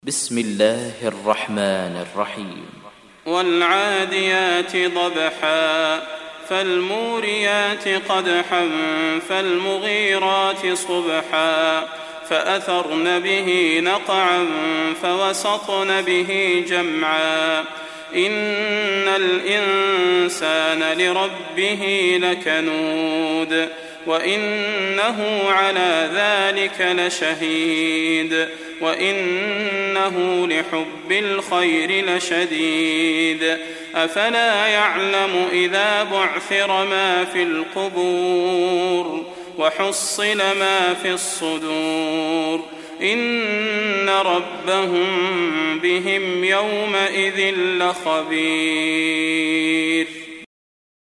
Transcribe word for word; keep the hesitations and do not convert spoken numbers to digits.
بسم الله الرحمن الرحيم والعاديات ضبحا فالموريات قدحا فالمغيرات صبحا فأثرن به نقعا فوسطن به جمعا إن الإنسان لربه لكنود وإنه على ذلك لشهيد وإنه لحب الخير لشديد أفلا يعلم إذا بعثر ما في القبور وحصل ما في الصدور إن ربهم بهم يومئذ لخبير.